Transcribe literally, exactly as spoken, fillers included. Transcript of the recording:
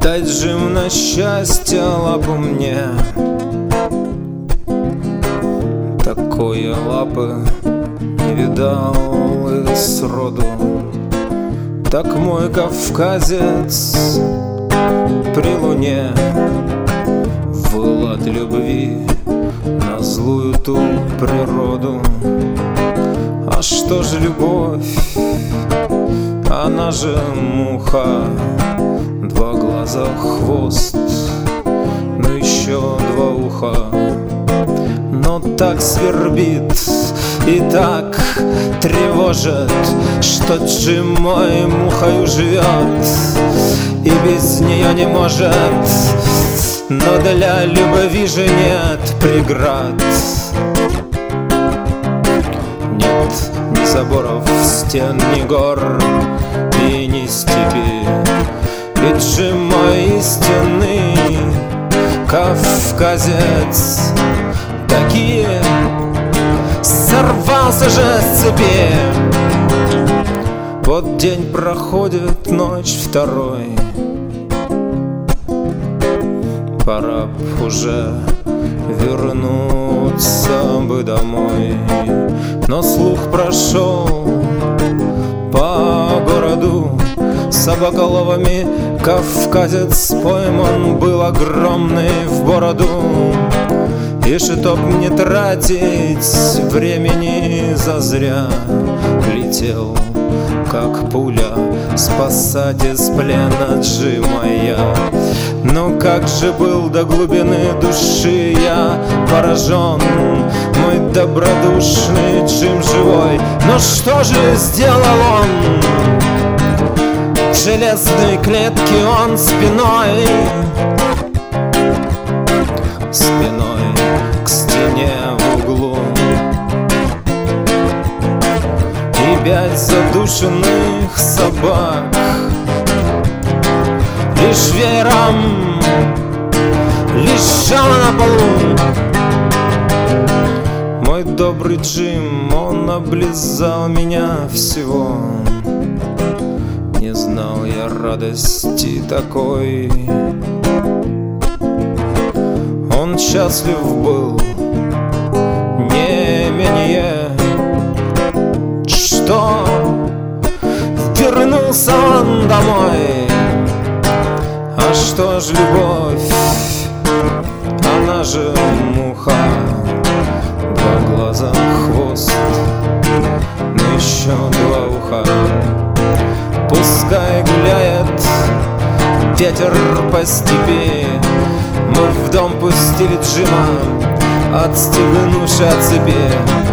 Дай, Джим, на счастье лапу мне. Такой я лапы не видал и сроду. Так мой кавказец при луне выл от любви на злую ту природу. А что же любовь? Она же муха. Два глаза, хвост, ну еще два уха. Но так свербит и так тревожит, что Джим мой мухою живет и без нее не может. Но для любви же нет преград. Нет ни заборов, стен, ни гор и ни степи. Ведь Джим мой истинный кавказец. Такие сорвался же с цепи. Вот день проходит, ночь второй. Пора б уже вернуться бы домой. Но слух прошел по городу. Собаколовами кавказец пойман был огромный в бороду. И чтоб не тратить времени зазря, летел, как пуля, спасать из плена Джима я. Но как же был до глубины души я поражен, мой добродушный Джим живой. Но что же сделал он? В железной клетке он спиной Спиной к стене в углу. И пять задушенных собак лишь веером лежал на полу. Мой добрый Джим, он облизал меня всего. Не знал я радости такой. Он счастлив был не менее, что вернулся он домой. А что ж любовь? Она же муха. Два глаза, хвост, но еще два уха. Пускай гуляет ветер по степи. Мы в дом пустили Джима, отстегнувши от цепи.